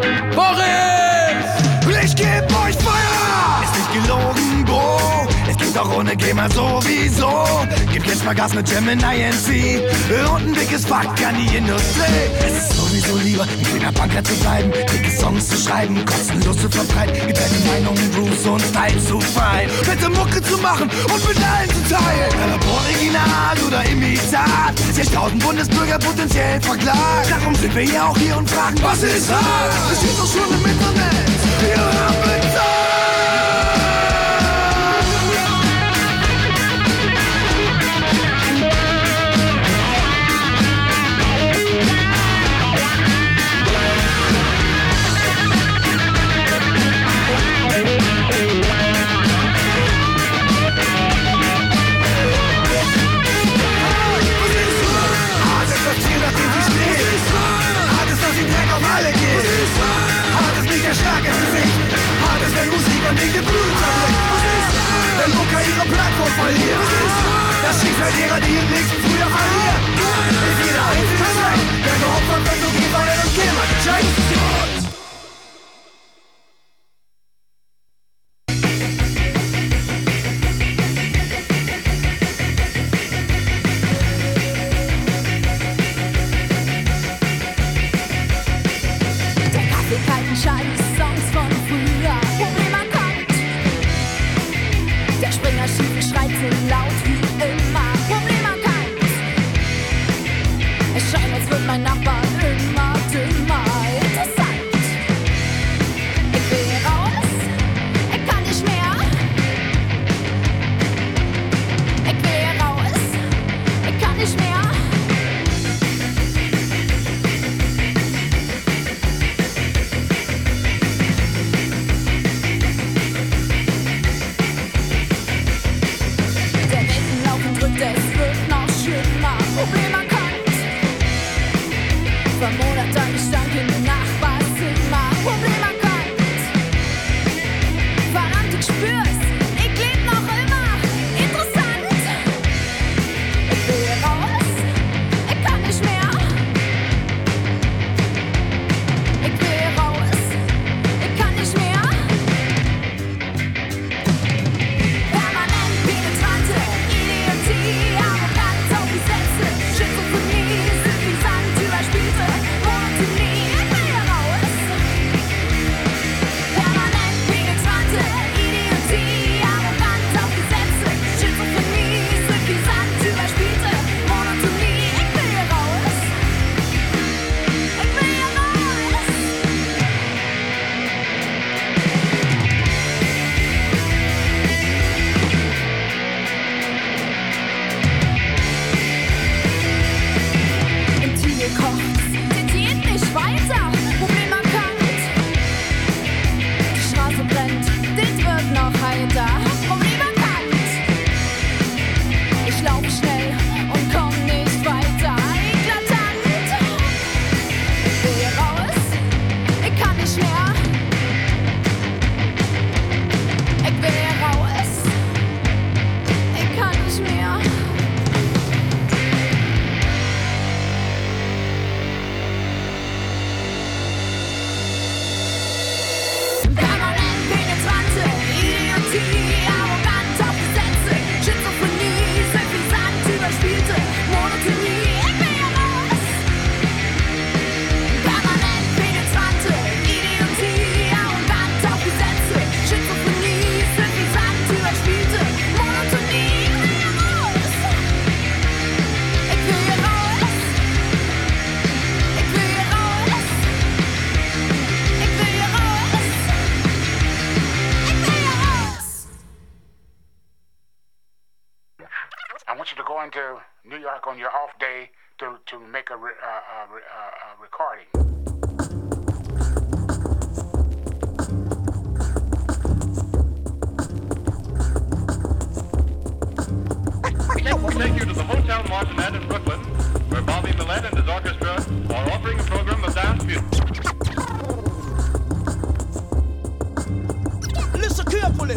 I: Boris!
H: Ich geb euch Feuer!
G: Ist nicht gelogen, Bro. Es geht auch ohne GEMA sowieso. Gib jetzt mal Gas mit Gemini NC und ein dickes Fuck an die Industrie. Es ist sowieso lieber, mit einer Banker zu bleiben, dicke Songs zu schreiben, kostenlos zu verbreiten, geteilte Meinungen, Grooves und Style zu feiern, fette Mucke zu machen und mit allen zu teilen. Egal ob Original oder Imitat, 60.000 Bundesbürger potenziell verklagt. Darum sind wir ja auch hier und fragen, was ist hart? Das steht doch schon im Internet. Wir haben bezahlt. Schlag ins Gesicht. Hart ist, wenn Musik an den Geblüt zerbricht. Wenn Mucker ihre Plattform verliert. Das Schicksal derer, die im nächsten Frühjahr verlieren. Ist jeder einzige Track, der geopfert wird, so GVL und GEMA gecheckt.
J: going to New York on your off day to make a recording.
K: We'll take you to the Hotel Martinet in Brooklyn, where Bobby Millett and his orchestra are offering a program of dance music.
C: Listen carefully.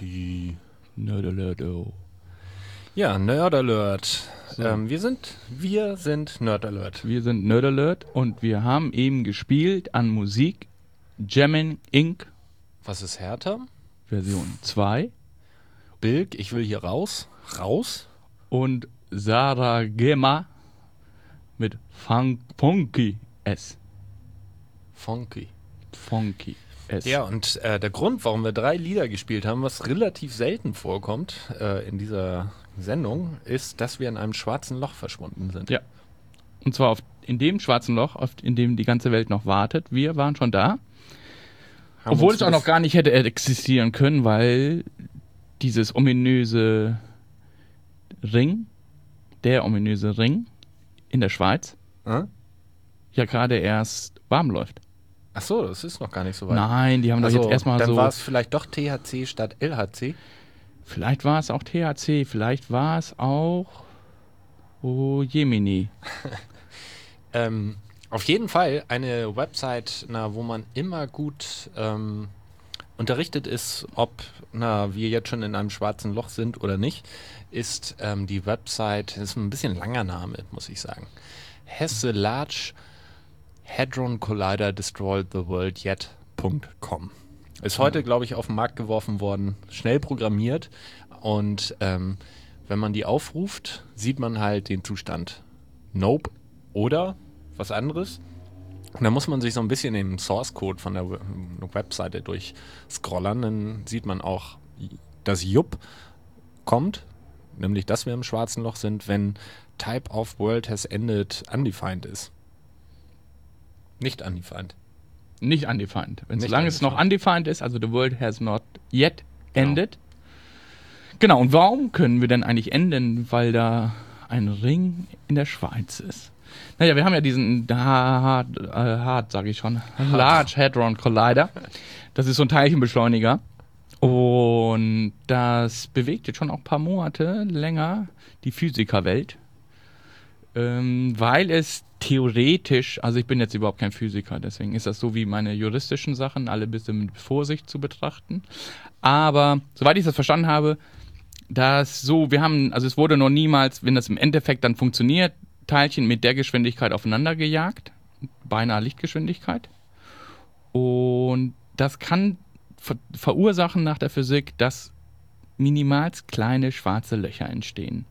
A: Funky.
B: Nerd Alert, oh.
A: Ja, Nerd Alert. Wir sind Nerd Alert.
B: Wir sind Nerd Alert und wir haben eben gespielt an Musik Jammin' Inc.
A: Was ist härter?
B: Version 2.
A: Bilk, ich will hier raus. Raus.
B: Und Sarah Gema mit Funky S.
A: Funky.
B: Funky S.
A: Ja, und der Grund, warum wir 3 Lieder gespielt haben, was relativ selten vorkommt in dieser Sendung, ist, dass wir in einem schwarzen Loch verschwunden sind.
B: Ja. Und zwar in dem schwarzen Loch, in dem die ganze Welt noch wartet. Wir waren schon da. Obwohl es auch noch gar nicht hätte existieren können, weil dieses ominöse der ominöse Ring in der Schweiz ja gerade erst warm läuft.
A: Ach so, das ist noch gar nicht so weit.
B: Nein, die haben doch jetzt erstmal so...
A: Dann war es vielleicht doch THC statt LHC?
B: Vielleicht war es auch THC, vielleicht war es auch... Oh, Jemini.
A: Auf jeden Fall eine Website, wo man immer gut unterrichtet ist, ob wir jetzt schon in einem schwarzen Loch sind oder nicht, ist die Website, das ist ein bisschen langer Name, muss ich sagen. Has the Large Hadron Collider destroyed the world yet.com. Ist heute, glaube ich, auf den Markt geworfen worden, schnell programmiert und wenn man die aufruft, sieht man halt den Zustand Nope oder was anderes. Und dann muss man sich so ein bisschen den Source-Code von der Webseite durchscrollern, dann sieht man auch, dass Jupp kommt, nämlich dass wir im schwarzen Loch sind, wenn Type of World has ended undefined ist. Nicht undefined.
B: Nicht undefined. Solange es noch undefined ist, also the world has not yet ended. Genau, und warum können wir denn eigentlich enden? Weil da ein Ring in der Schweiz ist. Naja, wir haben ja diesen Large Hadron Collider. Das ist so ein Teilchenbeschleuniger. Und das bewegt jetzt schon auch ein paar Monate länger die Physikerwelt. Weil es theoretisch, also ich bin jetzt überhaupt kein Physiker, deswegen ist das so wie meine juristischen Sachen, alle ein bisschen mit Vorsicht zu betrachten. Aber soweit ich das verstanden habe, es wurde noch niemals, wenn das im Endeffekt dann funktioniert, Teilchen mit der Geschwindigkeit aufeinander gejagt, beinahe Lichtgeschwindigkeit. Und das kann verursachen nach der Physik, dass minimals kleine schwarze Löcher entstehen.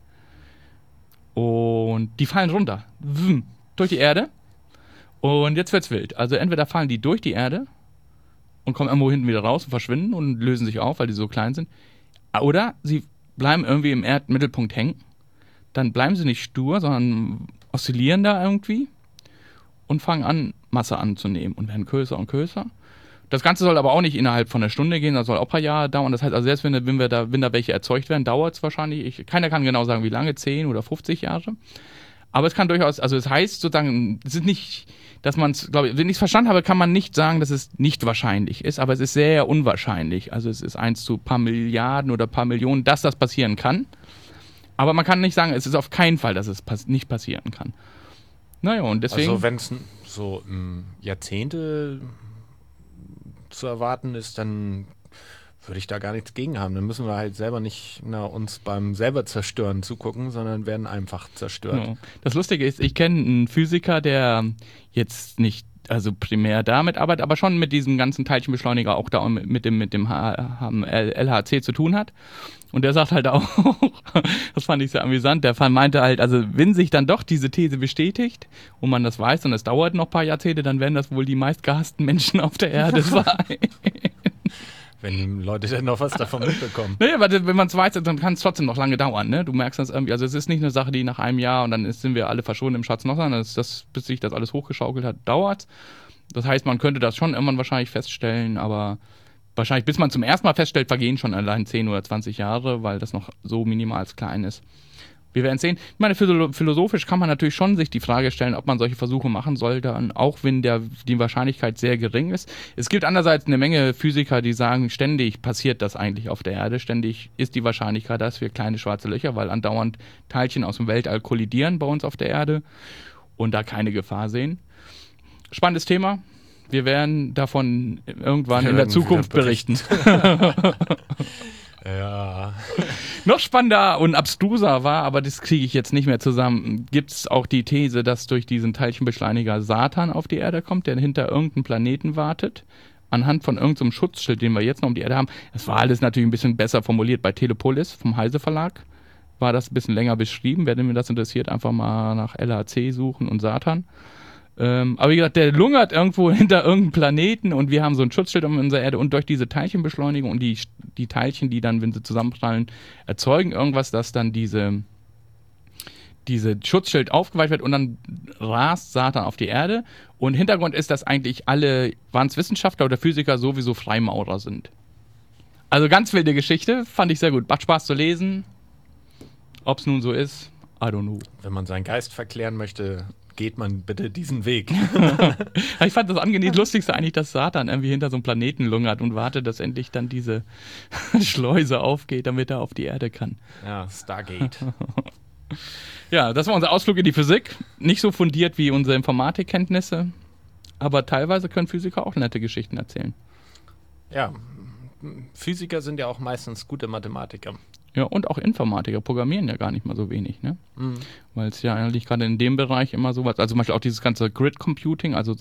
B: Und die fallen runter, durch die Erde. Und jetzt wird's wild. Also entweder fallen die durch die Erde und kommen irgendwo hinten wieder raus und verschwinden und lösen sich auf, weil die so klein sind. Oder sie bleiben irgendwie im Erdmittelpunkt hängen. Dann bleiben sie nicht stur, sondern oszillieren da irgendwie und fangen an, Masse anzunehmen und werden größer und größer. Das Ganze soll aber auch nicht innerhalb von einer Stunde gehen, das soll auch ein paar Jahre dauern. Das heißt also, selbst wenn da welche erzeugt werden, dauert es wahrscheinlich, keiner kann genau sagen, wie lange, 10 oder 50 Jahre. Aber es kann durchaus, also es heißt sozusagen, es ist nicht, dass man es, glaube ich, wenn ich es verstanden habe, kann man nicht sagen, dass es nicht wahrscheinlich ist, aber es ist sehr unwahrscheinlich. Also es ist 1 zu ein paar Milliarden oder ein paar Millionen, dass das passieren kann. Aber man kann nicht sagen, es ist auf keinen Fall, dass es nicht passieren kann. Naja, und deswegen...
A: Also wenn es so Jahrzehnte zu erwarten ist, dann würde ich da gar nichts gegen haben. Dann müssen wir halt selber nicht uns beim selber zerstören zugucken, sondern werden einfach zerstört.
B: Ja. Das Lustige ist, ich kenne einen Physiker, der jetzt nicht primär damit arbeitet, aber schon mit diesem ganzen Teilchenbeschleuniger auch da mit dem LHC zu tun hat. Und der sagt halt auch, das fand ich sehr amüsant, der meinte halt, also wenn sich dann doch diese These bestätigt und man das weiß und es dauert noch ein paar Jahrzehnte, dann werden das wohl die meistgehassten Menschen auf der Erde sein.
A: Wenn die Leute dann noch was davon mitbekommen.
B: Naja, weil wenn man es weiß, dann kann es trotzdem noch lange dauern, ne? Du merkst das irgendwie, also es ist nicht eine Sache, die nach einem Jahr und dann sind wir alle verschwunden im Schwarzen Loch, sondern bis sich das alles hochgeschaukelt hat, dauert. Das heißt, man könnte das schon irgendwann wahrscheinlich feststellen, aber wahrscheinlich, bis man zum ersten Mal feststellt, vergehen schon allein 10 oder 20 Jahre, weil das noch so minimal klein ist. Wir werden sehen. Ich meine, philosophisch kann man natürlich schon sich die Frage stellen, ob man solche Versuche machen sollte, auch wenn die Wahrscheinlichkeit sehr gering ist. Es gibt andererseits eine Menge Physiker, die sagen, ständig passiert das eigentlich auf der Erde. Ständig ist die Wahrscheinlichkeit, dass wir kleine schwarze Löcher, weil andauernd Teilchen aus dem Weltall kollidieren bei uns auf der Erde und da keine Gefahr sehen. Spannendes Thema. Wir werden davon irgendwann in der Zukunft berichten.
A: Ja.
B: Noch spannender und abstruser war, aber das kriege ich jetzt nicht mehr zusammen, gibt es auch die These, dass durch diesen Teilchenbeschleuniger Satan auf die Erde kommt, der hinter irgendeinem Planeten wartet, anhand von irgendeinem Schutzschild, den wir jetzt noch um die Erde haben. Das war alles natürlich ein bisschen besser formuliert bei Telepolis vom Heise Verlag. War das ein bisschen länger beschrieben. Wer mir das interessiert, einfach mal nach LHC suchen und Satan. Aber wie gesagt, der lungert irgendwo hinter irgendeinem Planeten und wir haben so ein Schutzschild um unsere Erde und durch diese Teilchenbeschleunigung und die Teilchen, die dann, wenn sie zusammenprallen, erzeugen irgendwas, dass dann diese Schutzschild aufgeweicht wird und dann rast Satan auf die Erde. Und Hintergrund ist, dass eigentlich waren es Wissenschaftler oder Physiker, sowieso Freimaurer sind. Also ganz wilde Geschichte, fand ich sehr gut. Macht Spaß zu lesen. Ob es nun so ist, I don't know.
A: Wenn man seinen Geist verklären möchte, geht man bitte diesen Weg.
B: Ich fand das angenehm Lustigste eigentlich, dass Satan irgendwie hinter so einem Planeten lungert und wartet, dass endlich dann diese Schleuse aufgeht, damit er auf die Erde kann.
A: Ja, Stargate.
B: Ja, das war unser Ausflug in die Physik. Nicht so fundiert wie unsere Informatikkenntnisse, aber teilweise können Physiker auch nette Geschichten erzählen.
A: Ja, Physiker sind ja auch meistens gute Mathematiker.
B: Ja, und auch Informatiker programmieren ja gar nicht mal so wenig, ne? Mhm. Weil es ja eigentlich gerade in dem Bereich immer sowas, also zum Beispiel auch dieses ganze Grid Computing, also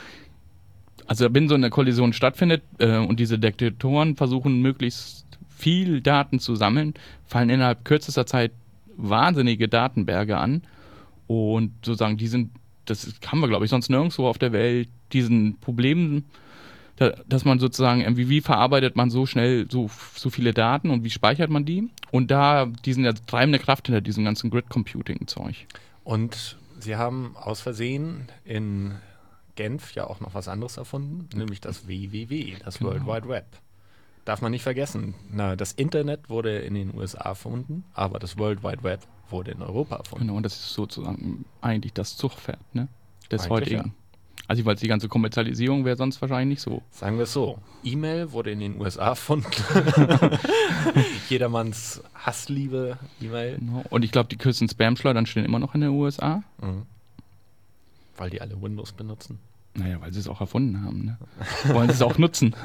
B: wenn so eine Kollision stattfindet und diese Detektoren versuchen möglichst viel Daten zu sammeln, fallen innerhalb kürzester Zeit wahnsinnige Datenberge an und sozusagen das haben wir glaube ich sonst nirgendwo auf der Welt, diesen Problemen, dass man sozusagen irgendwie, wie verarbeitet man so schnell so viele Daten und wie speichert man die? Und die sind ja treibende Kraft hinter diesem ganzen Grid-Computing-Zeug.
A: Und sie haben aus Versehen in Genf ja auch noch was anderes erfunden, nämlich das WWW, das World Wide Web. Darf man nicht vergessen. Das Internet wurde in den USA erfunden, aber das World Wide Web wurde in Europa erfunden.
B: Genau, und das ist sozusagen eigentlich das Zugpferd, ne? Des
A: eigentlich
B: heutigen.
A: Ja.
B: Also weil die ganze Kommerzialisierung wäre sonst wahrscheinlich nicht so.
A: Sagen wir es so, E-Mail wurde in den USA erfunden. Jedermanns Hassliebe E-Mail.
B: Genau. Und ich glaube, die größten Spam-Schleudern stehen immer noch in den USA.
A: Mhm. Weil die alle Windows benutzen.
B: Naja, weil sie es auch erfunden haben. Ne? Wollen sie es auch nutzen.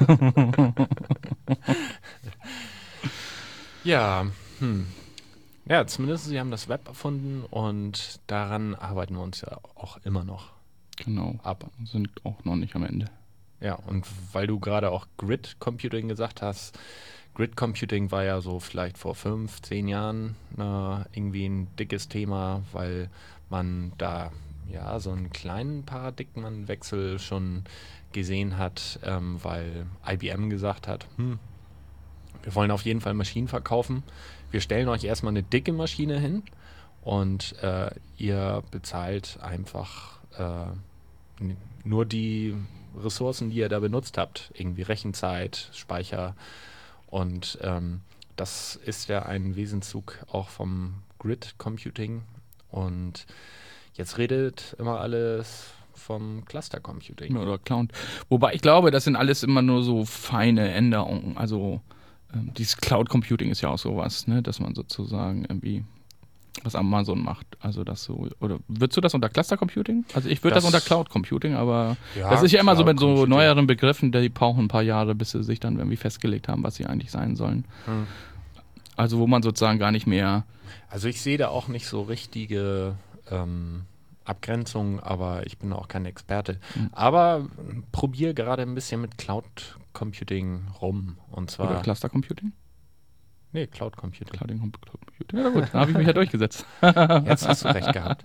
A: Ja, ja, zumindest sie haben das Web erfunden und daran arbeiten wir uns ja auch immer noch.
B: Genau, sind auch noch nicht am Ende.
A: Ja, und weil du gerade auch Grid Computing gesagt hast, Grid Computing war ja so vielleicht vor 5-10 Jahren irgendwie ein dickes Thema, weil man da ja so einen kleinen Paradigmenwechsel schon gesehen hat, weil IBM gesagt hat, wir wollen auf jeden Fall Maschinen verkaufen. Wir stellen euch erstmal eine dicke Maschine hin und ihr bezahlt einfach nur die Ressourcen, die ihr da benutzt habt. Irgendwie Rechenzeit, Speicher. Und das ist ja ein Wesenszug auch vom Grid Computing. Und jetzt redet immer alles vom Cluster Computing.
B: Oder Cloud. Wobei ich glaube, das sind alles immer nur so feine Änderungen. Also dieses Cloud Computing ist ja auch sowas, ne? Dass man sozusagen irgendwie was Amazon macht, also das so, oder würdest du das unter Cluster Computing? Also ich würde das unter Cloud Computing, aber ja, das ist ja immer so mit so neueren Begriffen, die brauchen ein paar Jahre, bis sie sich dann irgendwie festgelegt haben, was sie eigentlich sein sollen. Also wo man sozusagen gar nicht mehr...
A: Also ich sehe da auch nicht so richtige Abgrenzungen, aber ich bin auch kein Experte. Aber probiere gerade ein bisschen mit Cloud Computing rum. Und zwar
B: oder Cluster Computing?
A: Nee, Cloud Computing.
B: Cloud Computing. Ja gut, da habe ich mich ja durchgesetzt.
A: Jetzt hast du recht gehabt.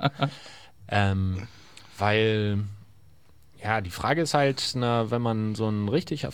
A: Weil, ja, die Frage ist halt, wenn man so ein richtig